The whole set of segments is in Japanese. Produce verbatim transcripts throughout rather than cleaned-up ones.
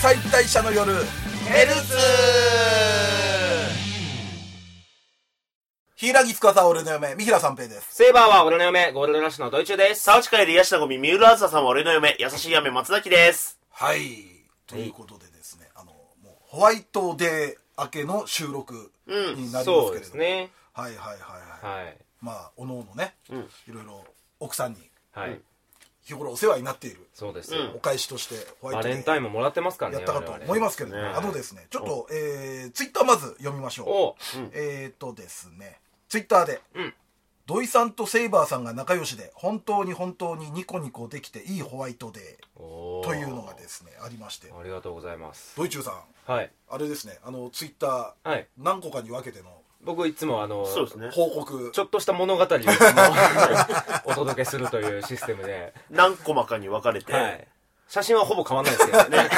解体者の夜ヘルツ柊木司俺の嫁三平三平です。 セイバーは俺の嫁ゴールドラッシュのドイチューです。 沢地帰りヤシナゴミ三浦あずささんは俺の嫁優しい雨松崎です。 はいということでですね、あのもうホワイトデー明けの収録になりますけれども、うん、そうですね。はいはいはいはい、はい、まあおのおのね、うん、いろいろ奥さんに、はい、日頃お世話になっている、そうです、うん、お返しとしてホワイトデーバレンタインももらってますからね、やったかと思いますけど、ね、あのですねちょっと、えー、ツイッターまず読みましょう。うん、えーとですねツイッターで、うん、土井さんとセイバーさんが仲良しで本当に本当にニコニコできていいホワイトデーというのがですねありまして、 ありがとうございます。 土井中さん、はい、あれですね、あのツイッター、はい、何個かに分けての僕いつもあのそうですね、 報告ちょっとした物語をお届けするというシステムで何コマかに分かれて、はい、 写真はほぼ変わんないですけどね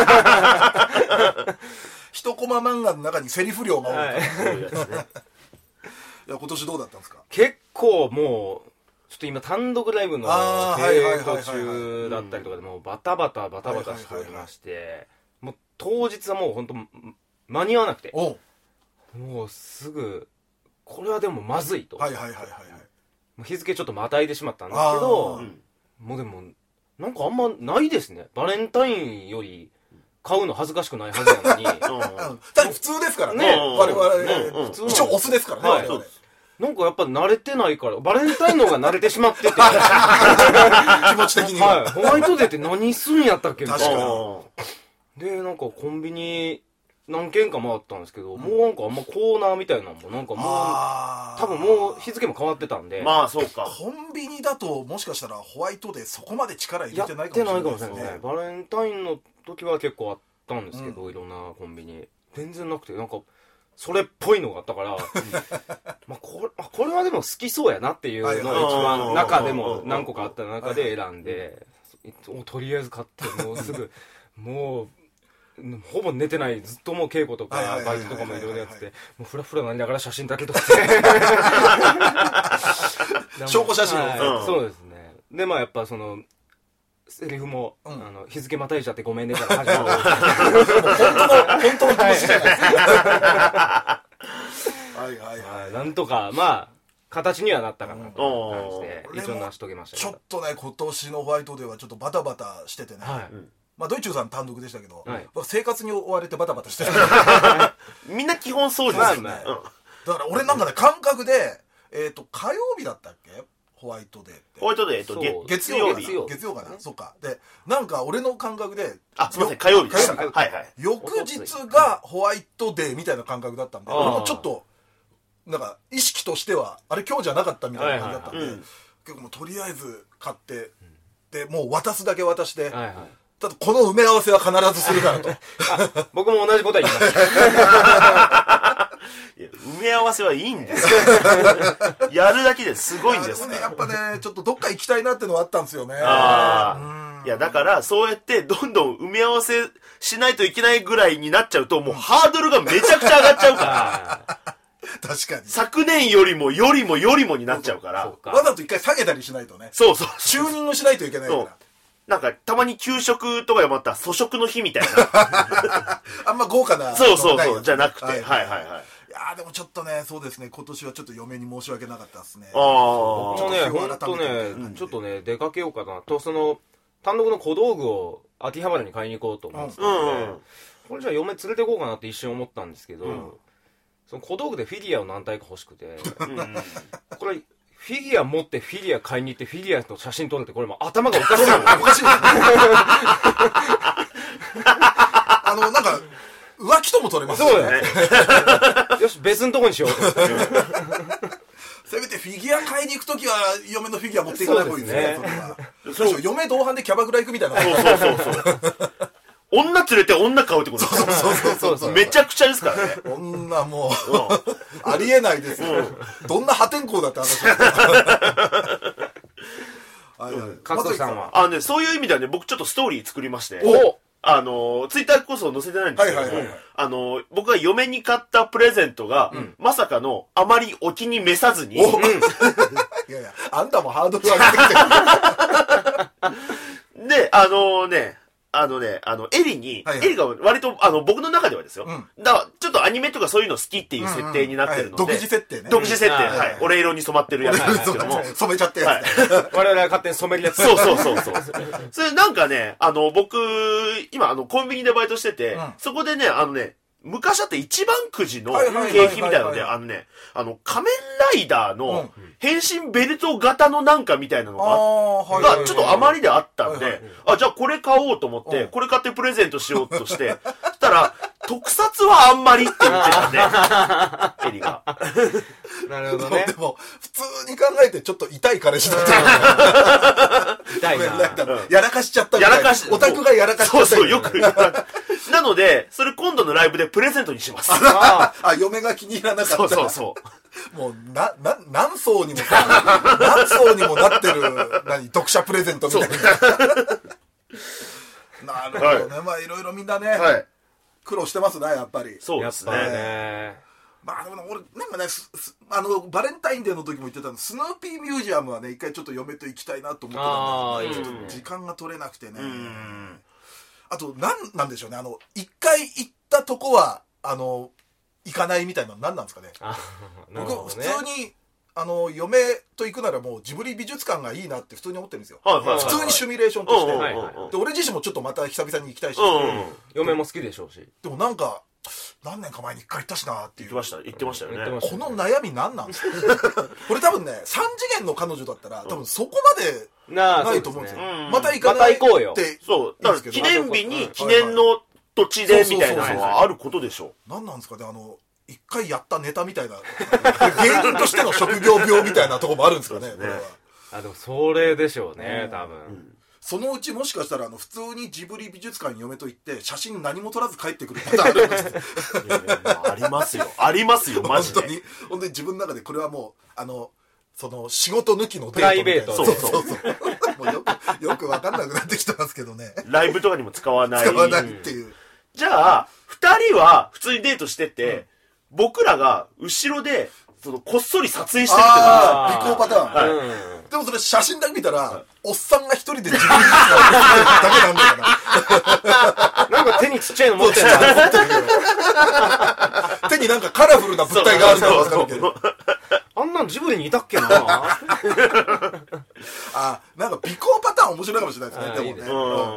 一コマ漫画の中にセリフ量が多い、はい、そういうやつね。いや今年どうだったんですか？ 結構もうちょっと今単独ライブの稽古中だったりとかでもうバタバタバタバタしておりまして、もう当日はもう本当間に合わなくて、もうすぐこれはでもまずいと、はいはいはいはい、もう日付ちょっとまたいでしまったんですけど、もうでもなんかあんまないですね。バレンタインより買うの恥ずかしくないはずなのに普通ですからね、我々普通一応オスですからね、はい、 なんかやっぱ慣れてないからバレンタインの方が慣れてしまってて気持ち的には、 はい、ホワイトデーって何すんやったっけみたいな。でなんかコンビニ何軒か回ったんですけど、うん、もうなんかあんまコーナーみたいなのもなんかもう多分もう日付も変わってたんで、 まあそうか、 コンビニだともしかしたらホワイトデーそこまで力入れてないかもしれないですね。やってないかもしれないですね。バレンタインの時は結構あったんですけど、うん、いろんなコンビニ全然なくて、なんかそれっぽいのがあったからまあこれ、あこれはでも好きそうやなっていうのを一番中でも何個かあった中で選んで、とりあえず買ってもうすぐもうほぼ寝てない、ずっともう稽古とかバイトとかもいろいろやってて、もうフラフラなりながら写真だけ撮って証拠写真を、 はい、うん、そうですね。でまあやっぱそのセリフも、うん、あの日付またいちゃってごめんねから始まる本当の本当の話じゃないですかはいはいはい、 なんとかまあ形にはなったかなという感じで、うん、一応成し遂げましたけど、 ちょっとね今年のホワイトデーはちょっとバタバタしててね、はい、まあ、ドイチューさん単独でしたけど、はい、生活に追われてバタバタしてるみんな基本そうですよね、 まあまあ、だから俺なんかね感覚で、えーと火曜日だったっけホワイトデーってホワイトデー、えっと、 月曜日月曜かな、うん、そうかでなんか俺の感覚であすいません火曜日でした、はいはい、 翌日がホワイトデーみたいな感覚だったんで、俺もちょっとなんか意識としてはあれ今日じゃなかったみたいな感じだったんで、はいはいはい、結構もうとりあえず買ってでもう渡すだけ渡して、はいはい、ただこの埋め合わせは必ずするからと僕も同じことは言いましたいや埋め合わせはいいんですよやるだけですごいんです、 ね、やっぱねちょっとどっか行きたいなってのはあったんですよね。 あいやだからそうやってどんどん埋め合わせしないといけないぐらいになっちゃうともうハードルがめちゃくちゃ上がっちゃうから確かに昨年よりもよりもよりもになっちゃうからそうそうわざと一回下げたりしないとね、 そうそうチューニングしないといけないからなんかたまに給食とかでもあった粗食の日みたいなあんま豪華なそうそうそうじゃなくて、はいはいはいはい、 いやーでもちょっとねそうですね今年はちょっと嫁に申し訳なかったですね。 ああ僕もねほんとね、うん、ちょっとね出かけようかなとその単独の小道具を秋葉原に買いに行こうと思ってたんで、うんうん、これじゃあ嫁連れて行こうかなって一瞬思ったんですけど、うん、その小道具でフィギュアを何体か欲しくてうん、これフィギュア持ってフィギュア買いに行ってフィギュアと写真撮るってこれも頭がおかしいおかしいあのなんか浮気とも撮れますよね。そうだよねよし別のとこにしようとせめてフィギュア買いに行くときは嫁のフィギュア持っていかない方がいいですね。そうですね嫁同伴でキャバクラ行くみたいなそうそうそうそう女連れて女買うってことですか。そうそうそうそうめちゃくちゃですからね女もうありえないですよ、うん、どんな破天荒だって話カツさんはあ、ね、そういう意味ではね僕ちょっとストーリー作りましておあのツイッターこそ載せてないんですけども、はいはいはいはい、あの僕が嫁に買ったプレゼントが、うん、まさかのあまりお気に召さずに、うん、いやいやあんたもハードル上げてきてるであのねあのね、あの、エリに、はいはい、エリが割と、あの、僕の中ではですよ。うん、だから、ちょっとアニメとかそういうの好きっていう設定になってるので。うんうんはい、 独自設定ね。 独自設定。はい。はい、俺色に染まってるやつなんですけども。 染めちゃってやつ、 はい。我々が勝手に染めるやつ。 そうそうそうそう。それなんかね、あの、僕、今、あの、コンビニでバイトしてて、うん、そこでね、あのね、昔あった一番くじの景気みたいなので、あのね、あの、仮面ライダーの変身ベルト型のなんかみたいなのが、がちょっと余りであったんで、あ、じゃあこれ買おうと思って、これ買ってプレゼントしようとして、そしたら、特撮はあんまりって言ってたんで、エリが。 なるほどね。 でも、普通に考えてちょっと痛い彼氏だったよね。 痛いな。 やらかしちゃったみたいな。やらかし、オタクがやらかしちゃった。 そうそう、よく。なので、それ今度のライブでプレゼントにします。 あ、嫁が気に入らなかった。 そうそうそう。 もう、な、な、何層にもさ、何層にもなってる、何、読者プレゼントみたいな。なるほどね。はい、まあ、いろいろみんなね、はい、苦労してますね、やっぱり。 そうですね。 ねまあでも俺、なんかね、あの、バレンタインデーの時も言ってたの、スヌーピーミュージアムはね、一回ちょっと嫁と行きたいなと思ってたんだけど、ちょっと時間が取れなくてね。あと、なんなんでしょうね、あの、一回行ったとこは、あの、行かないみたいなの何なんですかね。僕、ね、普通に、あの、嫁と行くならもうジブリ美術館がいいなって普通に思ってるんですよ。はいはいはいはい、普通にシミュレーションとして。で、俺自身もちょっとまた久々に行きたいし。うんうん、 嫁も好きでしょうし。 でもなんか、何年か前に一回行ったしなっていう。 言ってました、言ってましたよね。 この悩み何なんですかこれ多分ね、さん次元の彼女だったら、多分そこまでないと思うんですよ。また行かないって。 そう。だから記念日に記念の土地でみたいなのはあることでしょう。 何なんですかね、あの、一回やったネタみたいな、芸人としての職業病みたいなところもあるんですかね、これは。 あ、でもそれでしょうね、多分。 そのうちもしかしたらあの普通にジブリ美術館に嫁と行って写真何も撮らず帰ってくるパターンあるんですいやいやありますよありますよマジで本当に本当に自分の中でこれはもうあのその仕事抜きのデートみたいなプライベートそうそうそうもうよくよく分かんなくなってきてますけどねライブとかにも使わない使わないっていう、 じゃあ二人は普通にデートしてて、うん、僕らが後ろでそのこっそり撮影してるっていうのが尾行パターン、はいうん、でもそれ写真だけ見たら、はい、おっさんが一人で自分でだけなんだよななんか手にちっちゃいの持ってるな手になんかカラフルな物体があるのが分かるけどあんなんジブリにいたっけなあ、なんか尾行パターン面白いかもしれないですねでもねいいです、うん、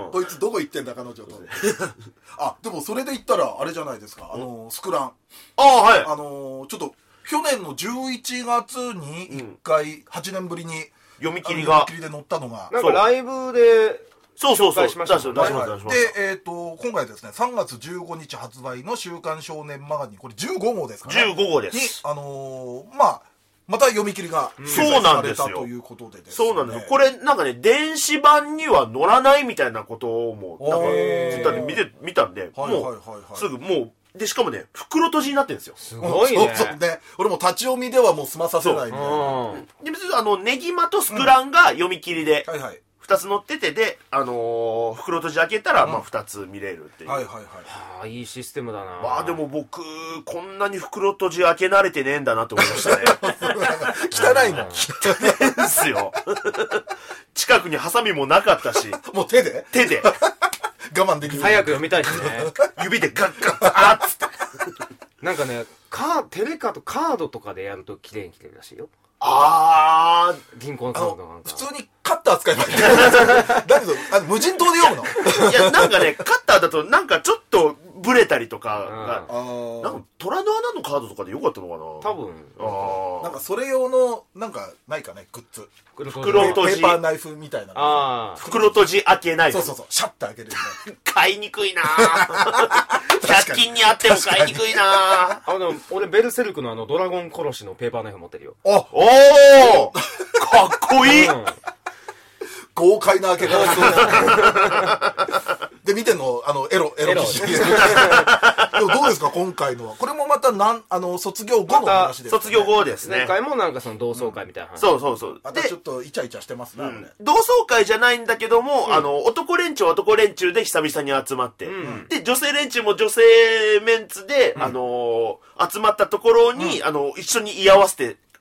こいつどこ行ってんだ彼女とあ、でもそれで言ったらあれじゃないですかあのスクランあはいあのちょっと去年のじゅういちがつにいっかいはちねんぶりに読み切りが読み切りで載ったのがなんかライブでそうそうそうしましたねで、えっと今回ですねさんがつじゅうごにち発売の週刊少年マガジンこれじゅうごごうですかねじゅうごごうですにあのまあまた読み切りが掲載されたということでですねそうなんですよこれなんかね電子版には載らないみたいなことをもうなんかツイッターで見て見たんでもうすぐもうで、しかもね、袋閉じになってるんですよ。 すごいね。 そうそうね。俺も立ち読みではもう済まさせないみたいな。 で、別にあの、ネギマとスクランが読み切りで、はいはい。二つ載ってて、で、あのー、袋閉じ開けたら、まあ二つ見れるっていう。 はいはいはい。 はあ、いいシステムだな。 まあでも僕、こんなに袋閉じ開け慣れてねえんだなと思いましたね。 汚いの。 汚いんすよ。近くにハサミもなかったし。 もう手で手で。 我慢できる早く読みたいしね指でガッガッあっつってなんかねカテレカとカードとかでやると綺麗に来てるらしいよあー銀行のカードなんか普通にカッター使いますだけどあの無人島で読むのいやなんかねカッターだとなんかちょっとブレたりとかが、うん、なんか虎の穴のカードとかでよかったのかな多分あなんかそれ用のなんかないかねグッズ袋閉じペーパーナイフみたいなあ袋閉じ開けナイフそうそうそうシャッと開けるみたいな買いにくいなひゃく均にあっても買いにくいなあでも俺ベルセルクのあのドラゴン殺しのペーパーナイフ持ってるよおおかっこいい、うん豪快な開け方で見てんのあのエロエロ記事でもどうですか今回のはこれもまたなんあの卒業後の話です、ね、 卒業後ですね前回もなんかその同窓会みたいな話、うん、 そうそうそうまたちょっとイチャイチャしてますね、うん、 同窓会じゃないんだけども、うん、あの男連中男連中で久々に集まって、うん、で女性連中も女性メンツで、うん、あのー、集まったところに、うん、あの一緒に居合わせて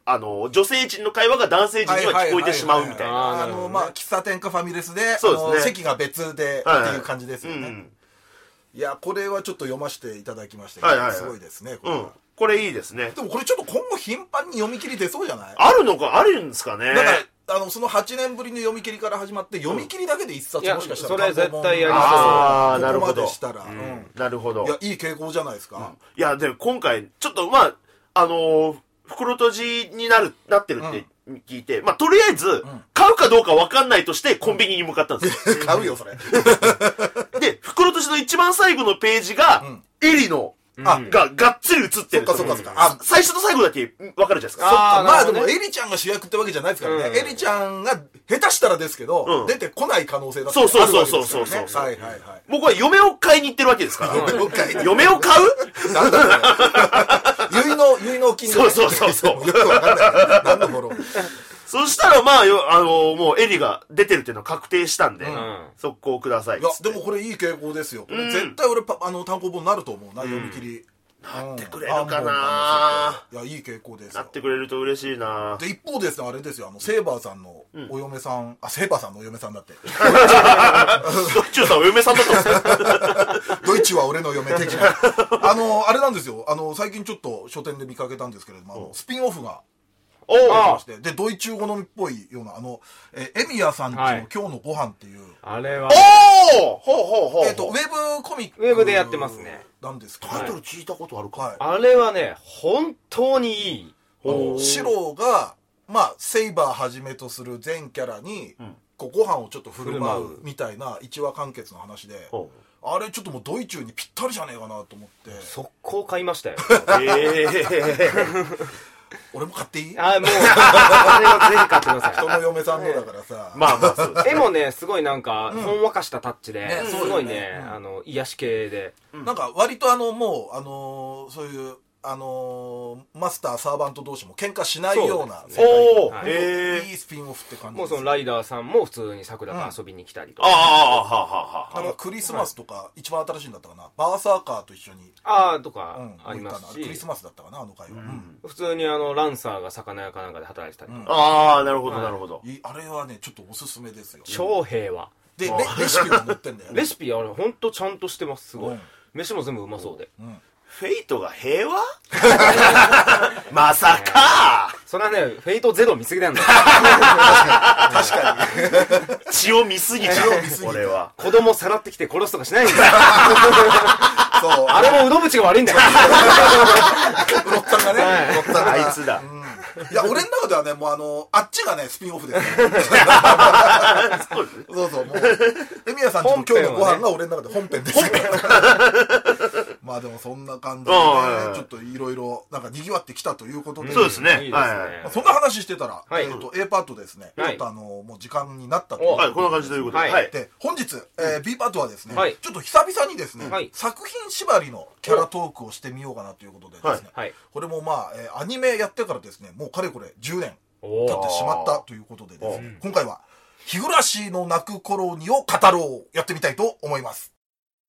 あの、女性陣の会話が男性陣には聞こえてしまうみたいな。 あの、まあ、喫茶店かファミレスで、 そうですね、 席が別でっていう感じですよね。はいはい、うん、いや、これはちょっと読ませていただきましたけど、はいはいはい、すごいですね、これは。うん、 これいいですね。 でもこれちょっと今後頻繁に読み切り出そうじゃない？ あるのか、あるんですかね。 だから、あの、そのはちねんぶりの読み切りから始まって、読み切りだけで一冊もしかしたら、 それ絶対やりそう。 ああ、なるほど。 ここまでしたら、うん。 なるほど。 いや、いい傾向じゃないですか。うん、いや、でも今回、ちょっと、まあ、あのー、袋閉じになる、なってるって聞いて、うん、まあ、とりあえず、うん、買うかどうか分かんないとして、コンビニに向かったんですよ。 買うよ、それ。 で、袋閉じの一番最後のページが、うん、エリの、あ、が、がっつり映ってる。 そっかそっかそっか。あ、 最初と最後だけ分かるじゃないですか。 そっか。まあでも、エリちゃんが主役ってわけじゃないですからね。エリちゃんが、下手したらですけど、出てこない可能性だってあるわけですからね。そうそうそうそう。はいはいはい。 僕は嫁を買いに行ってるわけですから。 嫁を買いに。 嫁を買うなんだそれ。結の、結の金そうそうそうそう。 よくわかんない。何のフォロー。 そしたら、まあ、よ、あのー、もう、エリが出てるっていうのは確定したんで、うん、速攻ください。 いや、でもこれいい傾向ですよ。これ絶対俺、あの、単行本になると思うな、読み切り。 なってくれるかな、 うん、いや、いい傾向ですよ。なってくれると嬉しいな。 で、一方ですね、あれですよ、あの、セーバーさんのお嫁さん、うん、あ、セーバーさんのお嫁さんだって。 ドイチューさんお嫁さんだったんですか？ ドイチューは俺の嫁的な。あの、あれなんですよ、あの、最近ちょっと書店で見かけたんですけれども、あのスピンオフが、おまして、で、ドイチュー好みっぽいような、あの、えー、エミヤさんちの今日のご飯っていう。 あれは。 おーほうほうほう。 えっと、ウェブコミック。 ウェブでやってますね。 なんですか。 タイトル聞いたことあるか、はい、 あれはね、本当にいい。 あの、シロが、まあ、セイバーはじめとする全キャラに、うん、こう、ご飯をちょっと振る舞うみたいな一話完結の話で、あれちょっともうドイチューにぴったりじゃねえかなと思って。 速攻買いましたよ。 ええー。 俺も買っていい？ あ、もう、あれはぜひ買ってください。 人の嫁さんのだからさ。 まあまあそうです。 絵もね、すごいなんか、ほんわかしたタッチで、すごいね、あの、癒し系で。 なんか割とあの、もう、あの、そういう、あのー、マスターサーバント同士も喧嘩しないような世界、はい、えー、いいスピンオフって感じです、ね、もうそのライダーさんも普通に桜が遊びに来たりとか、 うん、ああはははなんかクリスマスとか、はい、一番新しいんだったかなバーサーカーと一緒にああとかありますし、 うん、クリスマスだったかなあの回は、うんうん、普通にあのランサーが魚屋かなんかで働いてたりとか、 うん、ああなるほどなるほど、 はい、あれはねちょっとおすすめですよ超平和で レ, レシピも載ってんだよねレシピあれほんとちゃんとしてますすごい、うん、飯も全部うまそうで、うんフェイトが平和まさかそれはね、フェイトゼロ見すぎなんだよ。 確かに。血を見すぎちゃう。俺は。 子供さらってきて殺すとかしないんだよ。そう。あれもうどぶちが悪いんだよ。 ロッタンがね。 はい、ロッタンが。あいつだ。 うんいや、俺の中ではね、もうあの、あっちがね、スピンオフです。そうそうそう、もう、エミヤさんちの今日のご飯が俺の中で本編です。まあでもそんな感じでね、ちょっといろいろ、なんか賑わってきたということで。 そうですね。 はい。そんな話してたら、えっと、A パートですね。ちょっとあの、もう時間になったということで。 はい、こんな感じということで。 で、本日、B パートはですね、ちょっと久々にですね、作品縛りのキャラトークをしてみようかなということでですね、これもまあ、アニメやってからですね、もうかれこれじゅうねん経ってしまったということでですね、今回は日暮の泣く頃にを語ろうやってみたいと思います。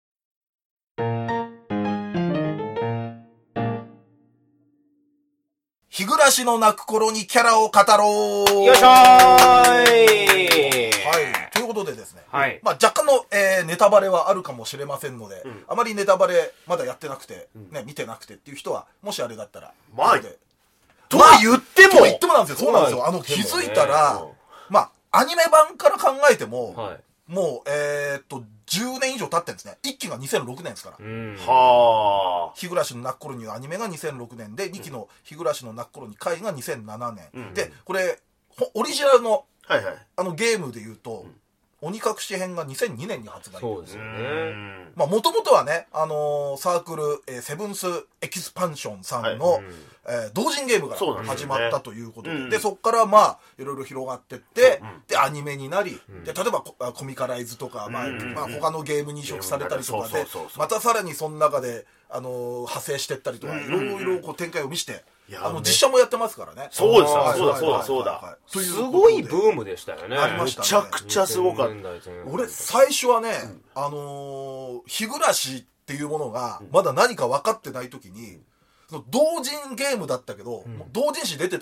日暮の泣く頃にキャラを語ろうよいしょーはいということでですね、 はい、 まあ若干の、えー、ネタバレはあるかもしれませんので、うん、あまりネタバレまだやってなくて、うん、ね、見てなくてっていう人はもしあれだったらまあとは言っても、 と言ってもなんですよ。そうなんですよ。あの、気づいたら、まあ、アニメ版から考えても、はい、もう、えー、っと、じゅうねん以上経ってるんですね。いっきがにせんろくねんですから。はあ。日暮の泣く頃にアニメがにせんろくねんで、にきの日暮の泣く頃に回がにせんななねん。うん、で、これ、オリジナルの、はいはい、あのゲームで言うと、うん鬼隠し編がにせんにねんに発売。 そうですよね。 まあ、もともとはね、あのー、サークル、えー、セブンスエキスパンションさんの、はい、えー、同人ゲームから始まったということで、で、ね、でそこからまあ、いろいろ広がってって、うん、で、アニメになり、うん、で、例えばコ、コミカライズとか、まあ、うん、まあ、他のゲームに移植されたりとかで、またさらにその中で、あのー、派生してったりとか、いろいろこう展開を見して、あの実写もやってますからね。 そうですよ。そうだそうだそうだ。 すごいブームでしたよね。 ありましたね。 めちゃくちゃすごかった。 俺最初はね、あの日暮っていうものがまだ何か分かってない時に、同人ゲームだったけど同人誌出てたんですよ。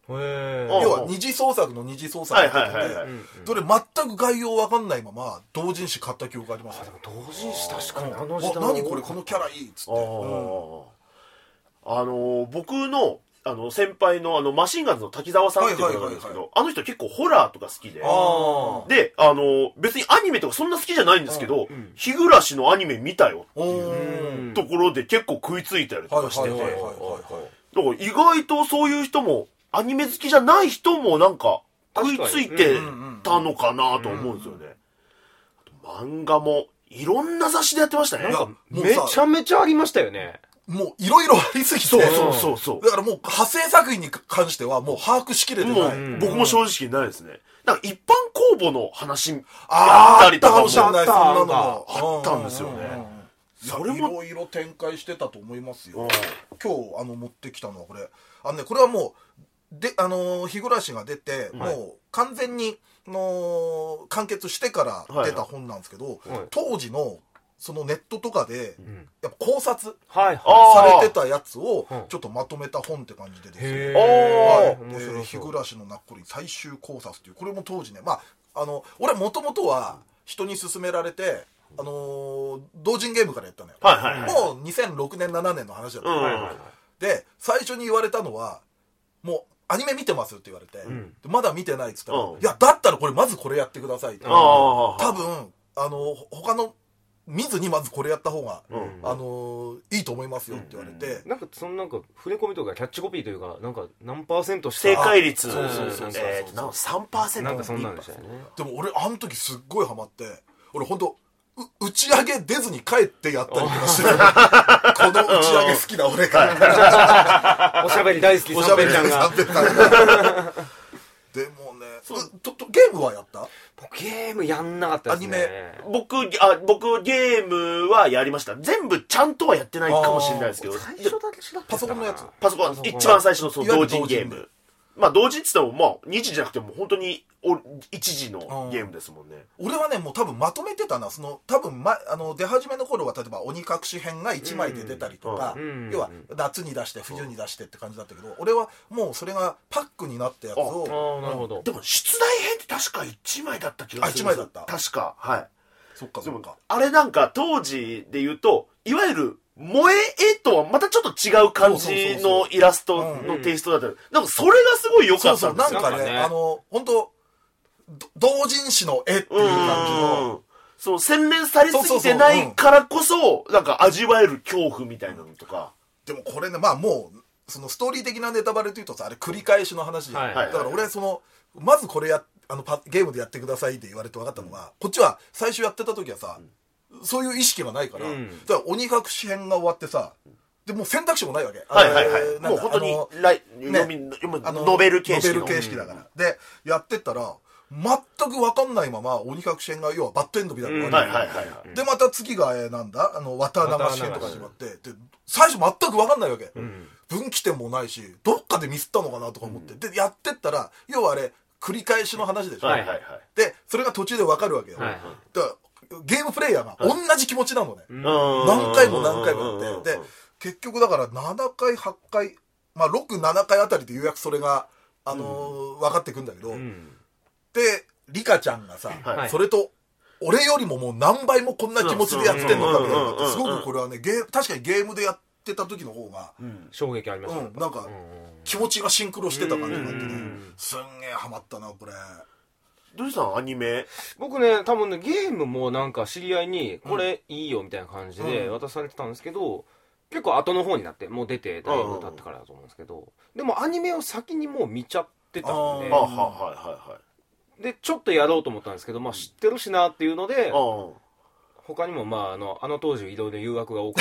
へ要は二次創作の二次創作で、どれ全く概要わかんないまま同人誌買った記憶がありますね。 同人誌確かにあの時代何これこのキャラいいっつって、 あの僕のあの先輩のあのマシンガンズの滝沢さんっていう方なんですけど、あの人結構ホラーとか好きで、であの別にアニメとかそんな好きじゃないんですけど、日暮のアニメ見たよっていうところで結構食いついたりとかしてて、だから意外とそういう人もアニメ好きじゃない人もなんか食いついてたのかなと思うんですよね。あと漫画もいろんな雑誌でやってましたね。 なんかめちゃめちゃありましたよね。 もういろいろありすぎて、 そうそうそうそう。 だからもう派生作品に関してはもう把握しきれてない。 もう僕も正直ないですね。なんか一般公募の話あったりとかもあったかもしれない、そんなのもあったんですよね。 それもいろいろ展開してたと思いますよ。今日あの持ってきたのはこれ、あのねこれはもうであの日暮が出て、もう完全にの完結してから出た本なんですけど、当時のそのネットとかで、やっぱ考察されてたやつをちょっとまとめた本って感じでですね、日暮のなっこり最終考察っていう、これも当時ね、まああの俺もともとは人に勧められて、あのー、同人ゲームからやったのよ、はいはいはい、もうにせんろくねんななねんの話だった、うんはいはいはい、で最初に言われたのはもうアニメ見てますって言われて、うん、まだ見てないっつったら、うん、いやだったらこれまずこれやってくださいって、多分あの他の見ずにまずこれやった方が、うん、あのー、いいと思いますよって言われて、 うん、なんかそのなんか触れ込みとかキャッチコピーというかなんか何パーセントした正解率そうそうそうそう、えー、さんパーセントなんかそんなんでしたよね。 でも俺あの時すっごいハマって、俺本当打ち上げ出ずに帰ってやったりとかしてるこの打ち上げ好きな俺がおしゃべり大好きおしゃべりちゃんがでもねととゲームはやった？ ゲームやんなかったですね。 アニメ僕あ僕ゲームはやりました。全部ちゃんとはやってないかもしれないですけど、 最初だけしらパソコンのやつパソコン一番最初のその同人ゲーム、まあ同時って言ってもまあに時じゃなくても本当にいちじのゲームですもんね。 俺はねもう多分まとめてたな、その多分、ま、あの出始めの頃は例えば鬼隠し編がいちまいで出たりとか、うん、要は夏に出して冬に出してって感じだったけど、うん、俺はもうそれがパックになったやつを、 ああなるほど。 でも出題編って確かいちまいだった気がする。あいちまいだった確か、はい。 そっかそっか。 あれなんか当時で言うといわゆる萌え絵とはまたちょっと違う感じのイラストのテイストだった。なんかそれがすごい良かったんですよ。 そうそう、なんかね、あの本当同人誌の絵っていう感じの、 そう洗練されすぎてないからこそなんか味わえる恐怖みたいなのとか。 でもこれね、まあもうそのストーリー的なネタバレというとさ、あれ繰り返しの話じゃん、はいはいはい、だから俺そのまずこれやあのパゲームでやってくださいって言われて分かったのが、うん、こっちは最初やってた時はさ、うん、そういう意識がないから、うん、だから鬼隠し編が終わってさ、でもう選択肢もないわけ。 はいはいはい。もう本当にライ、ね、ノベル形式の。 ノベル形式だから。うん、でやってったら全く分かんないまま鬼隠し編が要はバッドエンドみたいなのがあって、でまた次が、えー、なんだあの綿流し編とか始まって、で最初全く分かんないわけ、うん、分岐点もないしどっかでミスったのかなとか思って、うん、でやってったら要はあれ繰り返しの話でしょ、はいはいはい、でそれが途中で分かるわけよ、はいはい、だからゲームプレイヤーが同じ気持ちなのね、はい、何回も何回もやって、で結局だからななかいはちかい、まあろく、ななかいあたりでようやくそれが、あのーうん、分かってくんだけど、うん、でリカちゃんがさ、はい、それと俺よりももう何倍もこんな気持ちでやってんのかみたいなって、すごくこれはねゲー確かにゲームでやってた時の方が、うん、 衝撃ありましたね、 うん、なんか気持ちがシンクロしてた感じがあってね、すんげえハマったなこれ。 どうしたんアニメ？ 僕ね多分ねゲームもなんか知り合いにこれいいよみたいな感じで渡されてたんですけど、うん、結構後の方になってもう出てだいぶ経ってからだと思うんですけど、でもアニメを先にもう見ちゃってたんで、 はいはいはい、 でちょっとやろうと思ったんですけど、まあ、知ってるしなっていうので、他にもまああのあの当時いろいろ誘惑が多か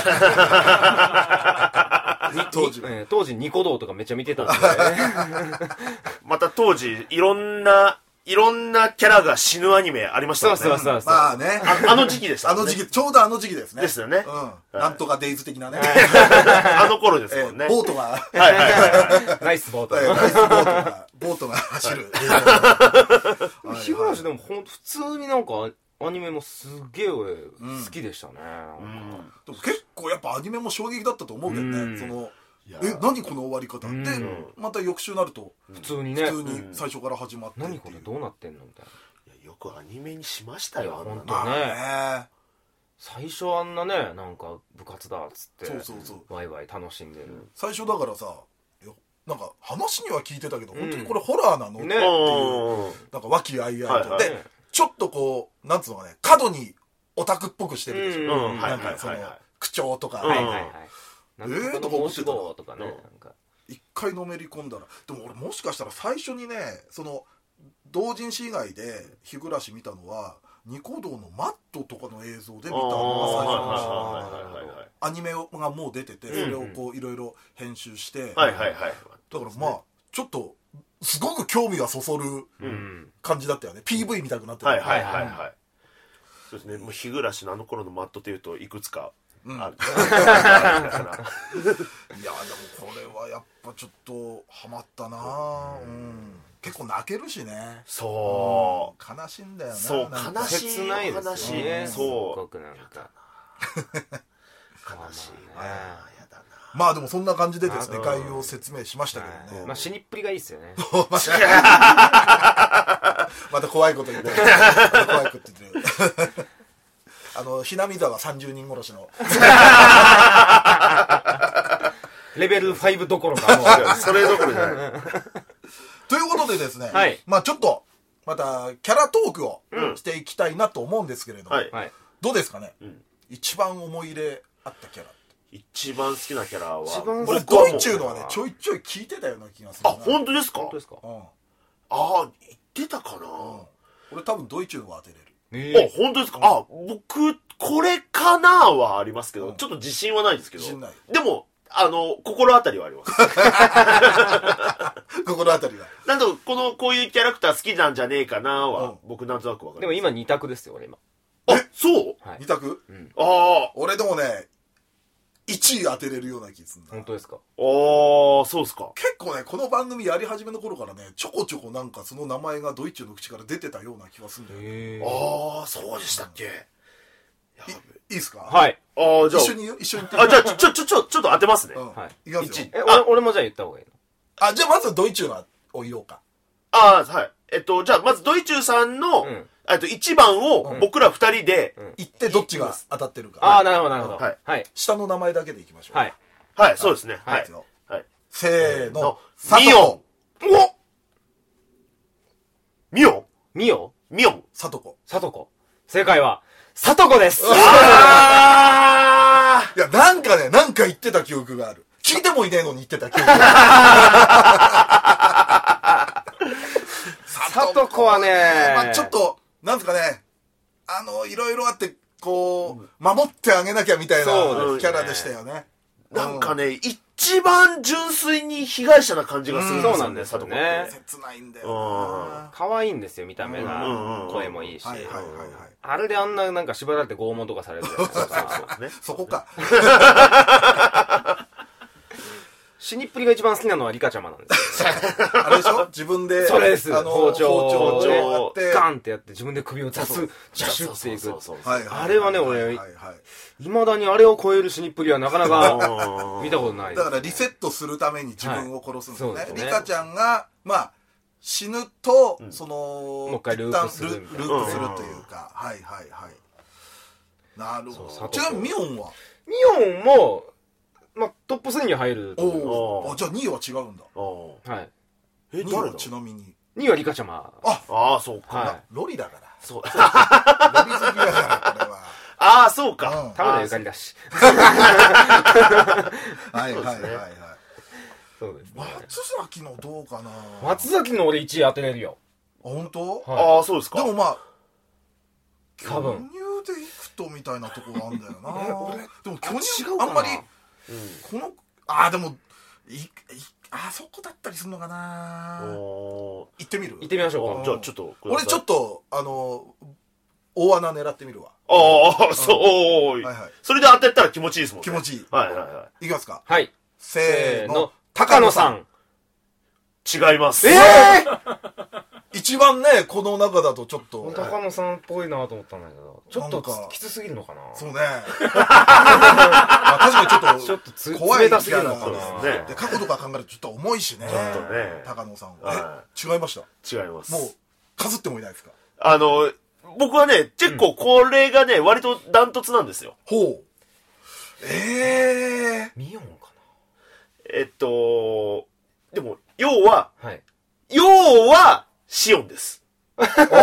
った当時、えー、当時ニコ動とかめっちゃ見てたんでまた当時いろんないろんなキャラが死ぬアニメありましたよね。 そうそうそうそう。 まあね。 あ, あの時期でした、 ね。あの時期、ちょうどあの時期ですね。 ですよね。 うん。なんとかデイズ的なね。 あの頃ですもんね。 えー、ボートが。はいはいはい。ナイスボート。 ナイスボートが、ボートが走る。 日暮でもほんと普通になんかアニメもすげえ好きでしたね。 うん。でも結構やっぱアニメも衝撃だったと思うけどね。その、 え何この終わり方で、また翌週になると普通にね普通に最初から始まって何これどうなってんのみたいな。よくアニメにしましたよ、 あんなの。本当ね。最初あんなね、なんか部活だっつってそうそうそうワイワイ楽しんでる。 最初だからさ、なんか話には聞いてたけど、本当にこれホラーなのっていう、なんか和気あいあいとで、ちょっとこうなんつうのかね、角にオタクっぽくしてるでしょ。なんかその口調とか、はいはいはい、えーとか思ってたらとかね、なんか一回のめり込んだら、でも俺もしかしたら最初にね、その同人誌以外で日暮見たのはニコ動のマットとかの映像で見たのが最初のアニメがもう出てて、それをこういろいろ編集して、だからまあちょっとすごく興味がそそる感じだったよね。 ピーブイ 見たくなってた。はいはいはいはい。 そうですね。もう日暮のあの頃のマットというといくつかある、うん、いやでもこれはやっぱちょっとハマったな、うんうん、結構泣けるしね。 そう、うん、悲しいんだよな。 そう悲しい切ないですよね。 そうすごくなんか悲しいね。 まあでもそんな感じでですね、概要を説明しましたけどね。 まあ死にっぷりがいいですよね。 また怖いこと言ってる。また怖いこと言ってる。あのひなみ沢さんじゅうにん殺しのレベルごどころかもうそれどころじゃない。 ということでですね、 はい、 まあちょっとまたキャラトークをしていきたいなと思うんですけれども、はい、どうですかね、うん、一番思い入れあったキャラ。 一番好きなキャラは俺ドイチューのはねちょいちょい聞いてたような気がする。 あ、本当ですか。 本当ですか。 うん、ああ言ってたかな、うん、 俺多分ドイチューのは当てれる。 えー、あ、本当ですか。うん、あ、僕これかなはありますけど、うん、ちょっと自信はないですけど、でもあの心当たりはあります。 心当たりはなんとこのこういうキャラクター好きなんじゃねえかなは、うん、僕なんとなく分かる。 でも今に択ですよ俺今。 あ、そう、 はい、に択、 うん、ああ俺でもねいちい当てれるような気がするんだ。 本当ですか。 ああそうですか。 結構ねこの番組やり始めの頃からねちょこちょこなんかその名前がドイチューの口から出てたような気がするんだよね。 ああそうでしたっけ。 いいいですか。 はい。 ああじゃあ一緒に一緒にあじゃあちょちょちょちょちょっと当てますね。 はい。 いきますよ。 え俺俺もじゃあ言った方がいいの。 あじゃあまずドイチューのを言おうか。 ああはい。えっとじゃあまずドイチューさんのえっと一番を僕ら二人で言ってどっちが当たってるか。 ああなるほどなるほど。 はいはい。 下の名前だけでいきましょう。 はいはいそうですね。はい。 せーの。 ミオン。おミオンミオミオンサトコ。 サトコ。正解はサトコです。 あいやなんかねなんか言ってた記憶がある。聞いてもいねえのに言ってた記憶がある。 サトコはね、 まあ、ちょっとなんですかねあのいろいろあってこう守ってあげなきゃみたいなキャラでしたよね。 なんかね一番純粋に被害者な感じがするんですよね。 サトコって切ないんだよな。 可愛いんですよ見た目が、声もいいし、あれであんななんか縛られて拷問とかされるそこか。 死にっぷりが一番好きなのはリカちゃまなんですよ。 あれでしょ自分でそれです。 あの包丁包丁をガンってやって自分で首を刺すジャシュっていく。あれはね俺いまだにあれを超える死にっぷりはなかなか見たことない。 だからリセットするために自分を殺すんですよね。リカちゃんがまあ死ぬとそのもう一回ループするループするというか、はいはいはい。なるほど。ちなみにミオンはミオンもまあ、トップスリーに入る。 おあじゃあにいは違うんだ。 はい。 えにいはちなみににいはリカちゃま。 ああそうか、 はい、ロリだから。 そうロリ好きだからこれは。 ああそうか、 うん、田村ゆかりだし。 はいはいはいはい。 そうですね。 松崎のどうかな。 松崎の俺いちい当てれるよ。 本当？ はい、ああそうですか。 でもまあ多分巨乳でいくとみたいなところあんだよな。でも巨乳あんまり。うん、このあでもいいあそこだったりするのかな。行ってみる。 行ってみましょうか。 じゃあちょっと俺ちょっとあの大穴狙ってみるわ。 ああそう、はいはい、それで当てたら気持ちいいですもんね。 気持ちいい。 はいはいはい。 いきますか。 はいせーの高野さん。 違います。 ええー、 一番ね、この中だとちょっと。 高野さんっぽいなと思ったんだけど、ちょっときつすぎるのかな。 そうね。あ、確かにちょっと、 ちょっと怖いすぎるのかな。 で、過去とか考えるとちょっと重いしね。 ちょっとね。 高野さんは。え、違いました？ 違います。 もう、かすってもいないですか？ あの、僕はね、結構これがね、割とダントツなんですよ。 ほう。ええ。 ミヨンかな。 えっと、でも、要は、 はい。 要は、シオンです。 あ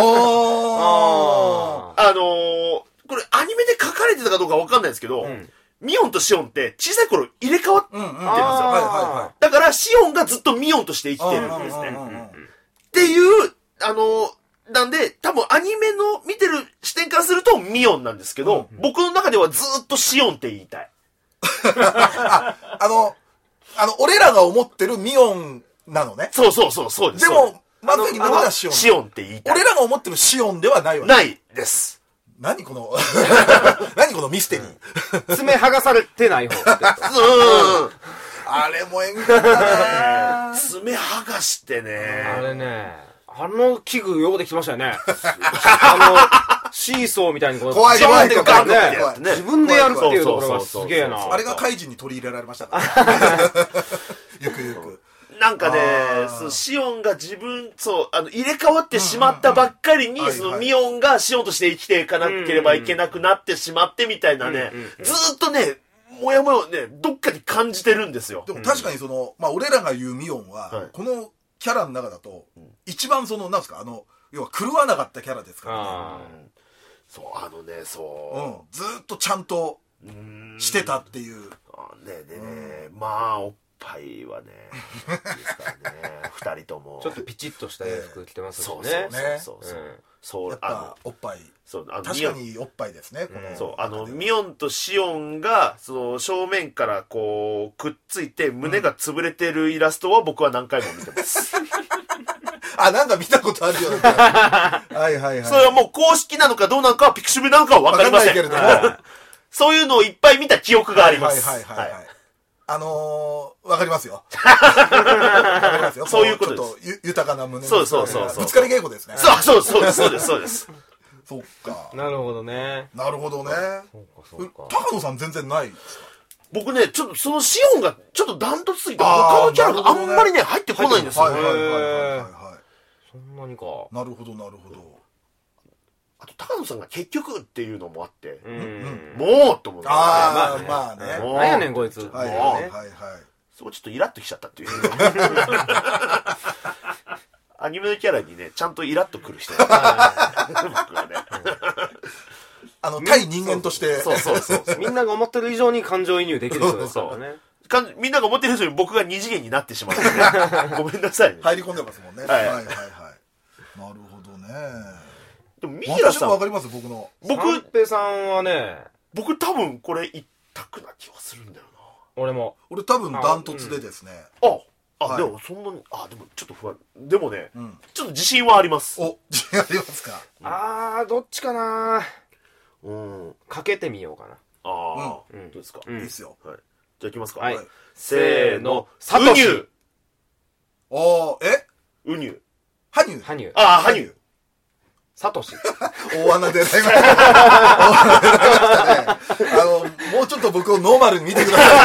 あ。 あのー、これアニメで書かれてたかどうかわかんないですけど、うん、ミオンとシオンって小さい頃入れ替わってるんですよ。うんうん、はいはいはい、だからシオンがずっとミオンとして生きてるんですね。っていう、あのー、なんで、多分アニメの見てる視点からするとミオンなんですけど、うんうん、僕の中ではずっとシオンって言いたい。 あ, あの、あの、俺らが思ってるミオンなのね。 そうそうそう、そうです。 でも、まず今のはシオン。 シオンって言いたい。 俺らが思ってるシオンではないわけ。 ないです。 何この、何このミステリー。爪剥がされてない方って。 うん。あれもえんかったな爪剥がしてね。 あれね、あの器具ようできてましたよね。あの、シーソーみたいにこう、 怖い怖い怖い怖いね。自分でやるっていうところがすげえな。 あれが怪人に取り入れられましたからね。ゆくゆく。 なんかね、そのシオンが自分、そう、あの、入れ替わってしまったばっかりに、そのミオンがシオンとして生きていかなければいけなくなってしまってみたいなね、ずーっとね、もやもやね、どっかに感じてるんですよ。 でも確かにその、まあ俺らが言うミオンは、はい、このキャラの中だと、一番その、なんですか、あの、要は狂わなかったキャラですからね。 うん、そう、あのね、そう。 うん、ずーっとちゃんとしてたっていう。 あねでね、うん、まあ、おっぱいはね、ですからね、二人とも。 ちょっとピチッとした洋服着てますもんね。 そうそうそう。 うんそうやっぱおっぱい。そうあの確かにおっぱいですね。このそうあのミオンとシオンがその正面からこうくっついて胸が潰れてるイラストは僕は何回も見てます。 あなんか見たことあるよね。はいはいはい。 それはもう公式なのかどうなのかピクシブなのかは分かりません。分かんないけれどもそういうのをいっぱい見た記憶があります。 はいはいはいはい。はいあのー、わかりますよ。わかりますよ。 そういうことです。 ちょっとゆ豊かな胸の。 そうそうそうそう。 ぶつかり稽古ですね。 そうそうそうです、そうです、そうです。 そっか。 なるほどね。 なるほどね。 そうかそうか。 高野さん全然ないですか？ 僕ね、ちょっとそのシオンがちょっとダントツすぎて、他のキャラがあんまりね、入ってこないんですよ。 はいはいはいはいはい。 そんなにか。 なるほどなるほど。 あと高野さんが結局っていうのもあって、 うん、 もうと思う。 ああ、まあね。 何やねんこいつ。 はいはいはいはい。 そうちょっとイラッときちゃったっていう。アニメのキャラにね、ちゃんとイラッとくる人。僕はね。 あの、対人間として。 そうそうそう。 みんなが思ってる以上に感情移入できる人ですからね。 みんなが思ってる以上に僕が二次元になってしまう、ね。ごめんなさい、ね。 入り込んでますもんね。はいはいはいはい。なるほどね。 でも、ミキラさん。 わかります僕の。 僕、三平さんはね、 僕多分これ一択な気がするんだよな。 俺も。 俺多分ダントツでですね。 あ、あ、はい、でもそんなに、あ、でもちょっと不安。でもね、うん、ちょっと自信はあります。 お、自信ありますか。 うん、あー、どっちかなうん。 かけてみようかな。 あー、うん、どうですか、 うん、いいっすよ。 はい。じゃあいきますか。 はい。 せーの、サトシ。 おー、えウニュ。 ハニュ。 ハニュ。 あー、ハニュ。 サトシ。 大穴で狙いました。大穴で狙いましたね。あの、もうちょっと僕をノーマルに見てください。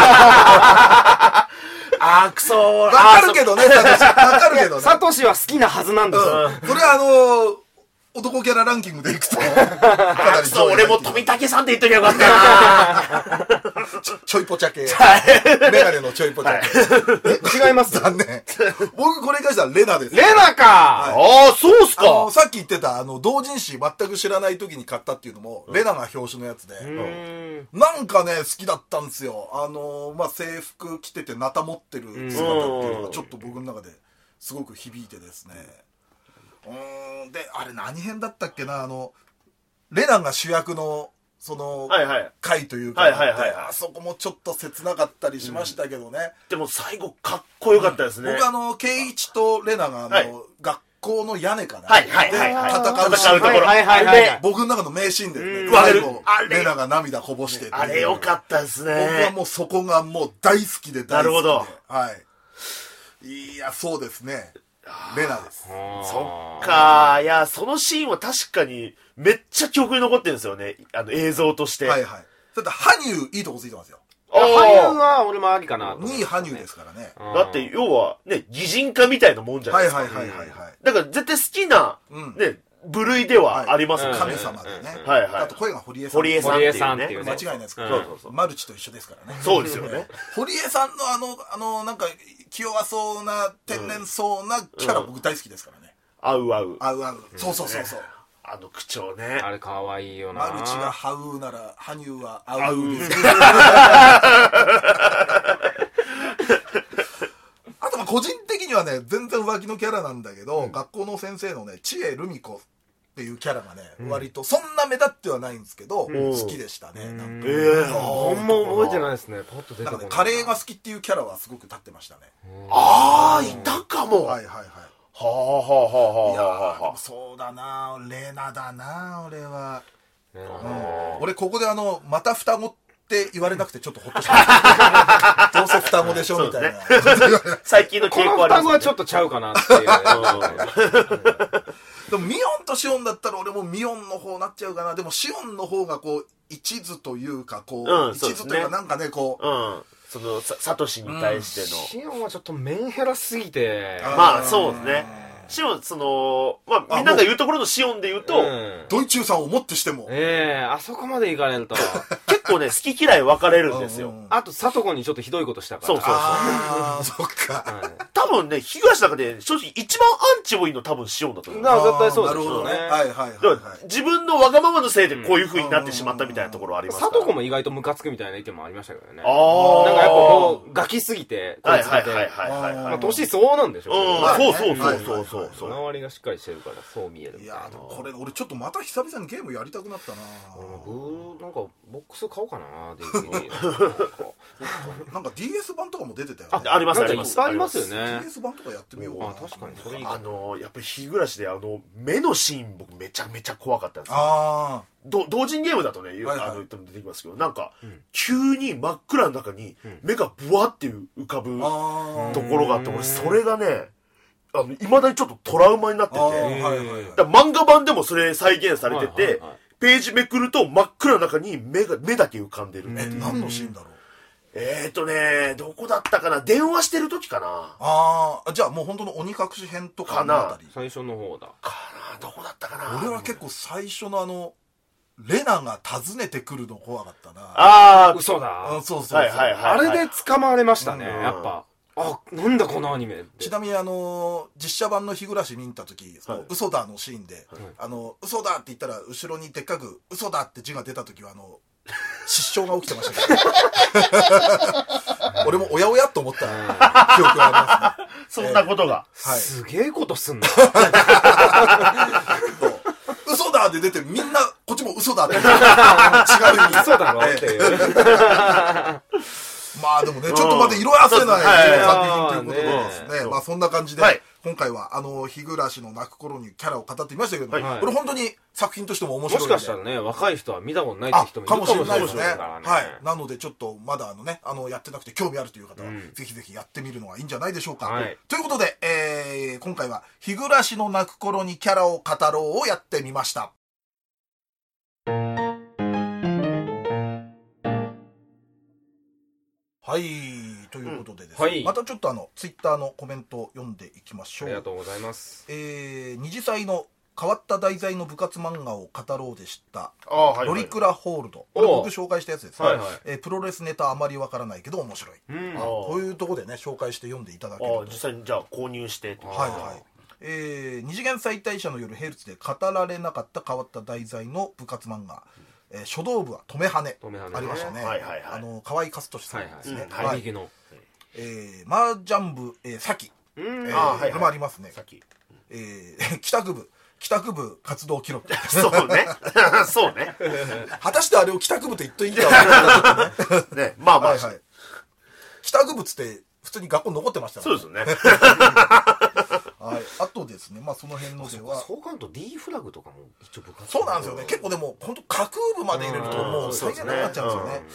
あー、くそー。 わかるけどね、サトシ。わかるけどね。 サトシは好きなはずなんですよ。 それはあの、男キャラランキングでいくと、かなりそう、俺も富武さんって言っときゃよかったなちょ、ちょいぽちゃ系。メガネのちょいぽちゃ系。 違います。 残念。僕これに関してはレナです。 レナか、 はい、ああ、そうっすか。あの、 さっき言ってた、あの、同人誌全く知らない時に買ったっていうのも、うん、レナが表紙のやつで、うん、なんかね、好きだったんですよ。あの、まあ、制服着てて、ナタ持ってる姿っていうのが、ちょっと僕の中ですごく響いてですね。うんであれ何編だったっけなあのレナが主役のその回というかあそこもちょっと切なかったりしましたけどね、 うん、でも最後かっこよかったですね、 うん、僕あの圭一とレナがあの、はい、学校の屋根かな、 はいはいはいはい、 戦うシーン、 はいはいはいはい、 僕の中の名シーンですね、 うん、最後レナが涙こぼして、 あれよかったですね。 僕はもうそこがもう大好きで大好きで、 なるほど、 はい、いやそうですね、 レナです。 そっか。いや、そのシーンは確かに、めっちゃ記憶に残ってるんですよね。あの、映像として。 はいはい。だって、羽生、いいとこついてますよ。 羽生は俺もありかな。 にい羽生ですからね。 だって、要は、ね、擬人化みたいなもんじゃないですか。 はいはいはいはい。 だから、絶対好きな、ね、部類ではありますよね。 神様でね。 はいはい。 あと声が堀江さん。 堀江さんっていうね。 間違いないですから。そうそうそう。マルチと一緒ですからね。 そうですよね。 堀江さんのあの、あの、なんか、気弱そうな、天然そうなキャラ僕大好きですからね。 合う合う。 合う合う。そうそうそうそう。 あの口調ね。 あれかわいいよな。 マルチがハウなら、羽生は合うです。あと、個人的にはね、全然浮気のキャラなんだけど、学校の先生のね、知恵ルミ子っていうキャラがね、割と、そんな目立ってはないんですけど、好きでしたね。なんかええ、ほんま覚えてないですね。パッと出てこない。 カレーが好きっていうキャラはすごく立ってましたね。 ああ、いたかも。 はいはいはい。 はあはあはあはあ。 いやー、でもそうだな、レナだな、俺は。俺ここであの、また双子って言われなくてちょっとほっとしました。どうせ双子でしょみたいな。 最近の傾向ありますね。 この双子はちょっとちゃうかなっていう。 でもミオンとシオンだったら俺もミオンの方になっちゃうかな。でもシオンの方がこう、一途というか、こう、一途というかなんかね、こう、 その、サトシに対しての。 シオンはちょっとメンヘラすぎて。 まあ、そうですね。シオン、その、まあ、みんなが言うところのシオンで言うと、 ドイチューさんをもってしても。 ええ、あそこまでいかれると。 結構ね、好き嫌い分かれるんですよ。 あと、サトコにちょっとひどいことしたから。 そうそうそう。 ああ、そっか。 多分ね、東の中で正直一番アンチ多いの多分シオンだと思う。 だから絶対そうですよね。はいはいはい。 自分のわがままのせいでこういう風になってしまったみたいなところありますから。 サトコも意外とムカつくみたいな意見もありましたけどね。 ああ。 なんかやっぱもう、ガキすぎて、 はいはいはいはい。 まあ、年相応なんでしょうね。そうそうそうそうそう。 周りがしっかりしてるからそう見える。 いやでもこれ俺ちょっとまた久々にゲームやりたくなったな。 俺なんかボックス買おうかな。 なんか ディーエス 版とかも出てたよね。 ありますあります。 いっぱいありますよね。 ディーエス 版とかやってみよう。 あ確かにそれいい。 あのやっぱり日暮らしであの目のシーン僕めちゃめちゃ怖かったんですよ。 ああ。 同人ゲームだとね、あの言っても出てきますけど、なんか急に真っ暗の中に目がブワって浮かぶところがあって、俺それがね。あの、未だにちょっとトラウマになってて、だ漫画版でもそれ再現されてて、ページめくると真っ暗の中に目が、目だけ浮かんでる。 え、何のシーンだろう？ えーとね、どこだったかな、電話してる時かな。 ああ、じゃあもう本当の鬼隠し編とかのあたり。 最初の方だ。 かな、どこだったかな。 俺は結構最初のあの、レナが訪ねてくるの怖かったな。 ああ、嘘だ。 そうそうそう。 あれで捕まれましたね、やっぱ。あ、なんだこのアニメ。 ちなみにあの実写版の日暮らし見に行った時、その嘘だのシーンで、あの嘘だって言ったら後ろにでっかく嘘だって字が出た時はあの失笑が起きてましたけど俺もおやおやと思った記憶がありますね。 そんなことが、 すげえことすんな。 嘘だって出てみんなこっちも嘘だって違う意味嘘だろっていうまあでもね、ちょっとまだ色あせない作品ということでですね、まあそんな感じで、今回はあの、日暮らしの泣く頃にキャラを語ってみましたけど、これ本当に作品としても面白い。 もしかしたらね、若い人は見たことないって人もいるかもしれないですね。 はい。なのでちょっとまだあのね、あの、やってなくて興味あるという方は、ぜひぜひやってみるのがいいんじゃないでしょうか。ということで、えー、今回は日暮らしの泣く頃にキャラを語ろうをやってみました。はい、ということでですね、うんはい、またちょっとあのツイッターのコメントを読んでいきましょう。 ありがとうございます。 えー、二次祭の変わった題材の部活漫画を語ろうでした。 あ、はいはい、 ロリクラホールド。これ僕紹介したやつですね。はいはい、えー、プロレスネタあまりわからないけど面白い。うん、こういうところでね紹介して読んでいただけると。 実際にじゃあ購入して。 はいはい。えー、二次元再退者の夜ヘルツで語られなかった変わった題材の部活漫画。えー、書道部は止めはねありましたね。 はいはいはい、 あの河合克俊さんですね。 はいはい、の、 えー、マージャン部、えー、さき、えー、あ、はいはい、これもありますね。さき、えー、帰宅部帰宅部活動記録。 そうね。そうね。 果たしてあれを帰宅部と言っていいかはちょっとね。ね、まあまあ、はいはい、 帰宅部つって普通に学校残ってましたからね。そうですね。 はい、あとですね、まあその辺のではそう考えると D フラグとかも一応部活そうなんですよね。結構でも本当架空部まで入れるともう最悪になっちゃうんですよね。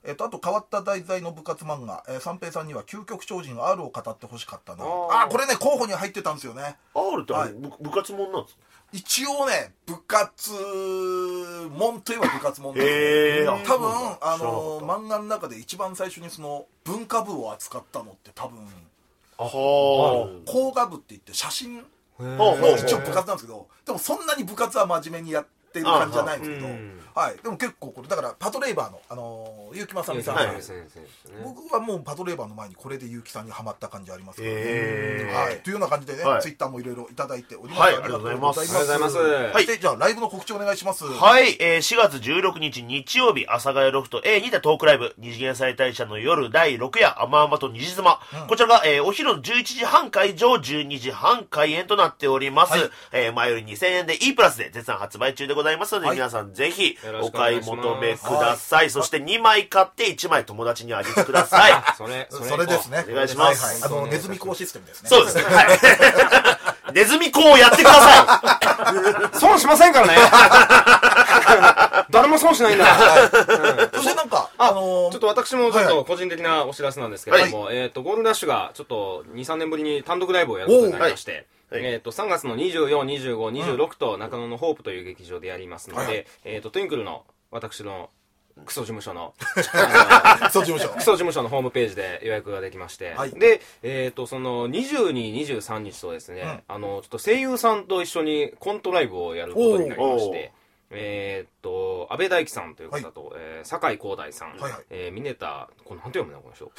えっと、あと変わった題材の部活漫画、えー、三平さんには究極超人 R を語ってほしかったなあ。あこれね候補に入ってたんですよね。 R ってあれ、はい、部活もんなんですか？ 一応ね部活もんといえば部活もんなんですよ。多分あの漫画の中で一番最初にその文化部を扱ったのって多分あは工画部って言って写真の一応部活なんですけど、でもそんなに部活は真面目にやってる感じじゃないんですけど、はい、でも結構これだからパトレーバーのあの結城正美さん、はい、僕はもうパトレーバーの前にこれで結城さんにハマった感じありますから、ね、はい、というような感じでね、はい、ツイッターもいろいろいただいております。 はい、ありがとうございます。 ありがとうございます。 はい、でじゃあライブの告知お願いします。 はい、えー、しがつじゅうろくにち日曜日阿佐ヶ谷ロフト A にてトークライブ二次元再大社の夜だいろく夜甘々と虹妻、うん、こちらが、えー、お昼のじゅういちじはん会場じゅうにじはん開演となっております。はい、えー、前よりにせんえんで E プラスで絶賛発売中でございますので、はい、皆さんぜひお買い求めください。はい、そしてにまい買っていちまい友達にあげてください。 それ、それ、それですね。 お願いします。 はいはい、あの、ネズミ講システムですね。 そうですね。はい。ネズミ講をやってください。損しませんからね。誰も損しないんだ。 はい、そしてなんか、 あのー、ちょっと私もちょっと個人的なお知らせなんですけれども、はい、えっと、ゴールドラッシュがちょっとに、さんねんぶりに単独ライブをやることになりまして、はい、えっと、さんがつのにじゅうよん、にじゅうご、にじゅうろくと中野のホープという劇場でやりますので、はい、えっと、トゥインクルの私のクソ事務所のクソ事務所クソ事務所のホームページで予約ができまして、はい、で、えっと、そのにじゅうに、にじゅうさんにちとですね、うん、あの、ちょっと声優さんと一緒にコントライブをやることになりまして、えー、っと安倍大樹さんという方と、はい、えー、酒井光大さん、はいはい、えー、ミネタこれなんて読むのこの人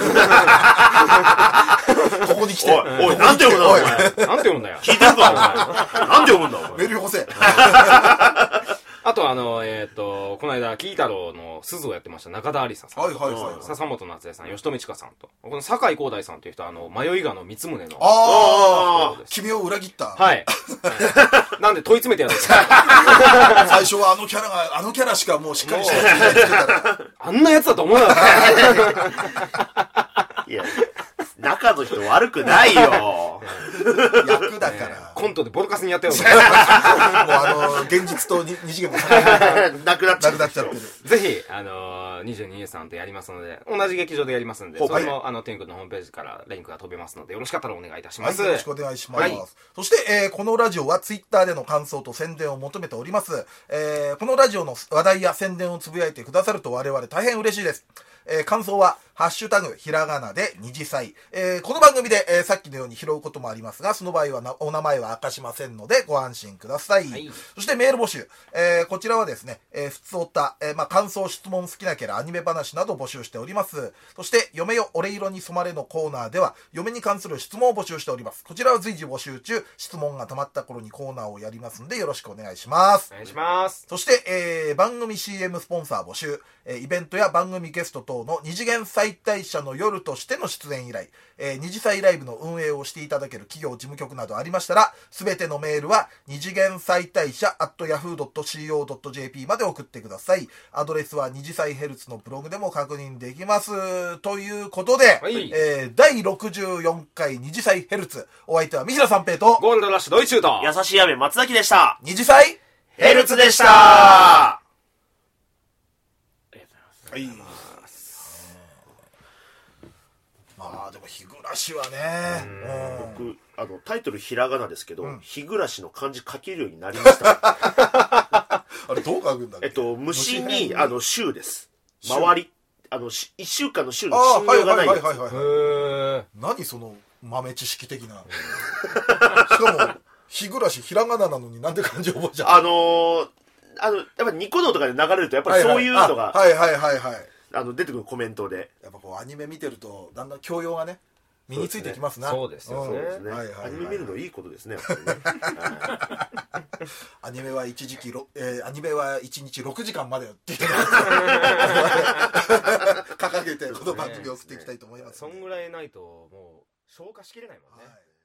ここに来ておいおいなんて読むんだお前なんて読むんだよ聞いてるかお前なんて読むんだお前メールよこせあとあの、えっ、ー、と、この間、キータロウの鈴をやってました中田有沙さん。 はいはいはい、はい。 笹本夏江さん、吉富千佳さんと。この酒井光大さんという人は、あの、迷いがの三宗の。 ああ君を裏切った。 はい。なんで問い詰めてやるんですか最初はあのキャラが、あのキャラしかもうしっかりしてない。 あんなやつだと思うなかった。いや、中の人悪くないよ。 役だから。 コントでボロカスにやってるもうあの、現実と二次元のなくなっちゃってる。 ぜひ、あの、にじゅうににじゅうさんとやりますので、同じ劇場でやりますので、それも、あの、天狗のホームページからリンクが飛べますので、よろしかったらお願いいたします。 はい、よろしくお願いします。はい、そして、えー、このラジオはツイッターでの感想と宣伝を求めております。えー、このラジオの話題や宣伝をつぶやいてくださると我々大変嬉しいです。えー、感想は、ハッシュタグ、ひらがなで、二次祭。えー、この番組で、えー、さっきのように拾うこともありますが、その場合はなお名前は明かしませんので、ご安心ください。はい、そしてメール募集。えー、こちらはですね、えー、ふつおた、えー、まあ、感想、質問、好きなキャラ、アニメ話などを募集しております。そして、嫁よ、俺色に染まれのコーナーでは、嫁に関する質問を募集しております。こちらは随時募集中、質問が溜まった頃にコーナーをやりますんで、よろしくお願いします。 お願いします。 そして、えー、番組 シーエム スポンサー募集。えー、イベントや番組ゲスト等の二次元再大社の夜としての出演依頼、えー、二次祭ライブの運営をしていただける企業事務局などありましたら、すべてのメールは二次元再大社 アットヤフードットシーオードットジェーピー まで送ってください。アドレスは二次祭ヘルツのブログでも確認できます。ということで、はい、えー、だいろくじゅうよんかい二次祭ヘルツ、お相手は三平三平とゴールドラッシュドイチューと優しい雨松崎でした。 二次祭ヘルツでした。 はい、まあでも日暮らしはね、 僕あのタイトルひらがなですけど、うん、日暮らしの漢字書けるようになりましたあれどう書くんだっけ。 えっと虫にあの週です。周りあのいっしゅうかんの週の信用がないやつ。 何その豆知識的なしかも日暮らしひらがななのになんで漢字覚えちゃう。 あのーあのやっぱニコ動とかで流れるとやっぱりそういうのがはいはいはいはいあの出てくるコメントでやっぱこうアニメ見てるとだんだん教養がね身についてきますな。 そうですよね。 アニメ見るのいいことですね。 アニメは一時期えー、アニメはいちにちろくじかんまでっていう掲げてこの番組を送っていきたいと思います。 そんぐらいないともう消化しきれないもんね。はい。